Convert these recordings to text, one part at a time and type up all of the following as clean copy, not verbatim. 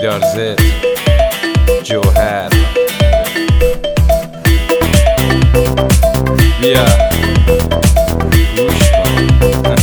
دارزت جوهر بیا گوش کن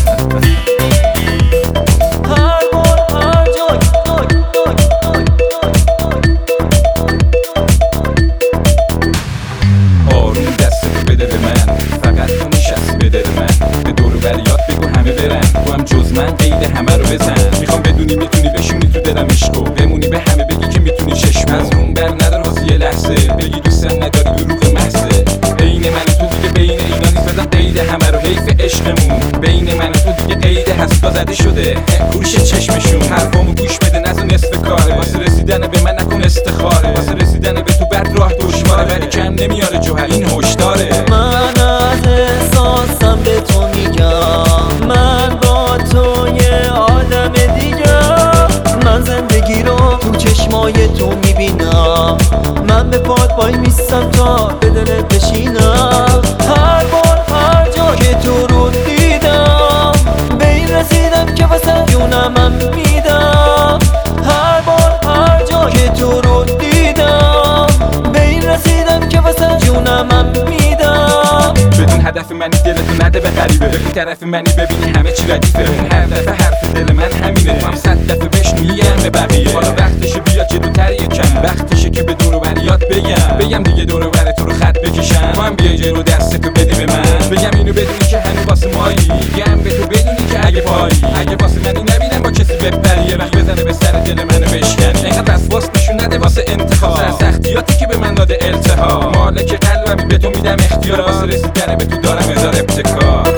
آروم دستتو بده به من، فقط تو نشستی به دل من. به دور و بریات بگو همه برن، تو هم جز من قید همه رو بزن. میخوام بدونی میتونی بشونی تو دلم عشقو، بمونی به همه بگی که میتونی چشم از روم بر ندار واسه یه لحظه. بگی دوستم نداری دروغ محضه. بین من و تو دیگه بین اینا نیست، بزن قید همه رو حیف عشقمون. بین من و تو دیگه قید هست زده شده گوش چشمشون. حرفامو گوش بده نزو نصف کاره، واسه رسیدن به من نکن استخاره. واسه رسیدن به تو بد راه دشواره، ولی کم نمیاره جوهر این هشداره. من از احساسم به تو میگم، من با تو یه آدم دیگه. من زندگی رو تو چشمای تو میبینم، من به پات وای میستم تا به دلت بشینم. هر بار هر جا که تو رو دیدم، به این رسیدم که واسه جونم من میدم. هر بار هر جا که تو رو دیدم، به این رسیدم که واسه جونم من میدم. بدون هدف منی دلتو نده به غریبه، ببین طرف منی ببینی همه چی ردیفه. اون هر دفعه حرف دل من همینه، تو هم 100 دفعه بشنوی همه بقیه. حالا وقتشه بیاد جلوتر یکم، وقتشه که به دور و بریات بگم دیگه دور و بر تو رو خط بکشم. تو هم بیای جلو دستتو بدی به من، بگم اینو بدونی که هنوز واسه مایی. بگم به تو بدونی که اگه پایی، اگه واسه منی نبینم با کسی بپری. یه وقت بزنه به سر دل منو بشکنی، اینقدر وسواس نشون نده واسه انتخاب. سر سختیاتی که به من داده التهاب، مالک قلبمی به تو میدم اختیار. واسه رسیدن به تو دارم هزار ابتکار.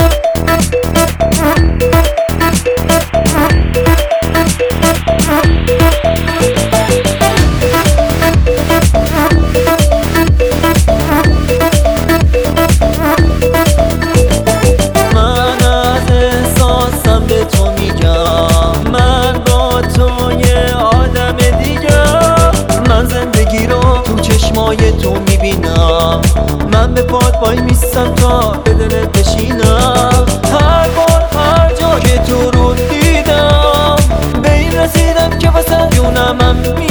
من از احساسم به تو میگم، من با تو یه آدم دیگه. من زندگی رو تو چشمای تو میبینم، من به پات وای میستم تا به دلت بشینم. هر بار هر جا که تو رو دیدم، به این رسیدم که واسه جونم من